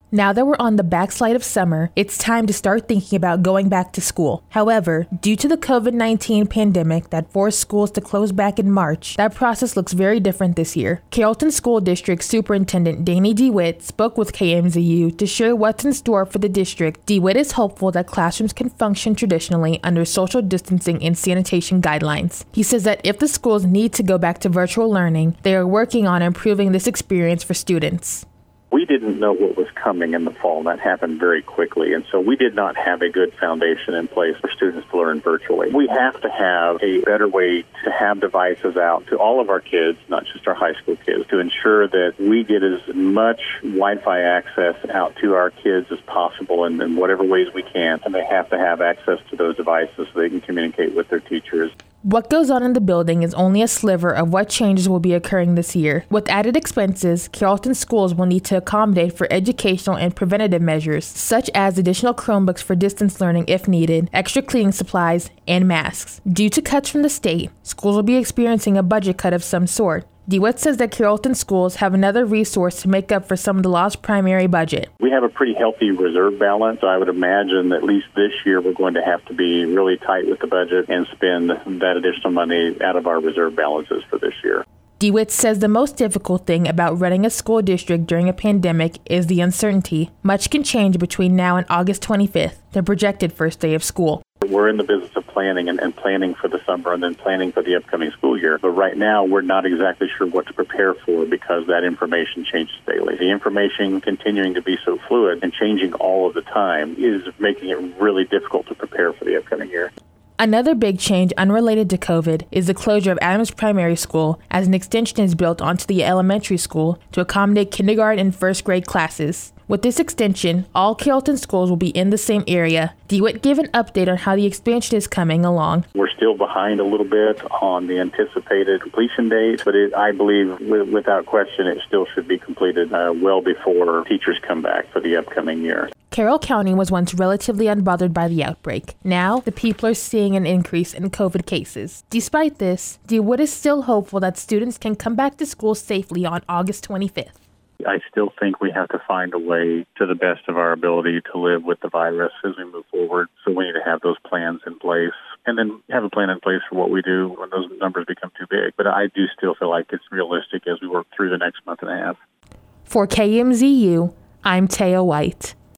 Now that we're on the backslide of summer, it's time to start thinking about going back to school. However, due to the COVID-19 pandemic that forced schools to close back in March, that process looks very different this year. Carrollton School District Superintendent Danny DeWitt spoke with KMZU to share what's in store for the district. DeWitt is hopeful that classrooms can function traditionally under social distancing and sanitation guidelines. He says that if the schools need to go back to virtual learning, they are working on improving this experience for students. We didn't know what was coming in the fall. That happened very quickly, and so we did not have a good foundation in place for students to learn virtually. We have to have a better way to have devices out to all of our kids, not just our high school kids, to ensure that we get as much Wi-Fi access out to our kids as possible in whatever ways we can, and they have to have access to those devices so they can communicate with their teachers. What goes on in the building is only a sliver of what changes will be occurring this year. With added expenses, Carrollton schools will need to accommodate for educational and preventative measures, such as additional Chromebooks for distance learning if needed, extra cleaning supplies, and masks. Due to cuts from the state, schools will be experiencing a budget cut of some sort. DeWitt says that Carrollton schools have another resource to make up for some of the lost primary budget. We have a pretty healthy reserve balance. I would imagine that at least this year we're going to have to be really tight with the budget and spend that additional money out of our reserve balances for this year. DeWitt says the most difficult thing about running a school district during a pandemic is the uncertainty. Much can change between now and August 25th, the projected first day of school. We're in the business of planning and planning for the summer and then planning for the upcoming school year. But right now, we're not exactly sure what to prepare for because that information changes daily. The information continuing to be so fluid and changing all of the time is making it really difficult to prepare for the upcoming year. Another big change unrelated to COVID is the closure of Adams Primary School as an extension is built onto the elementary school to accommodate kindergarten and first grade classes. With this extension, all Carrollton schools will be in the same area. DeWitt gave an update on how the expansion is coming along. We're still behind a little bit on the anticipated completion date, but I believe without question it still should be completed well before teachers come back for the upcoming year. Carroll County was once relatively unbothered by the outbreak. Now, the people are seeing an increase in COVID cases. Despite this, DeWitt is still hopeful that students can come back to school safely on August 25th. I still think we have to find a way to the best of our ability to live with the virus as we move forward. So we need to have those plans in place and then have a plan in place for what we do when those numbers become too big. But I do still feel like it's realistic as we work through the next month and a half. For KMZU, I'm Taya White.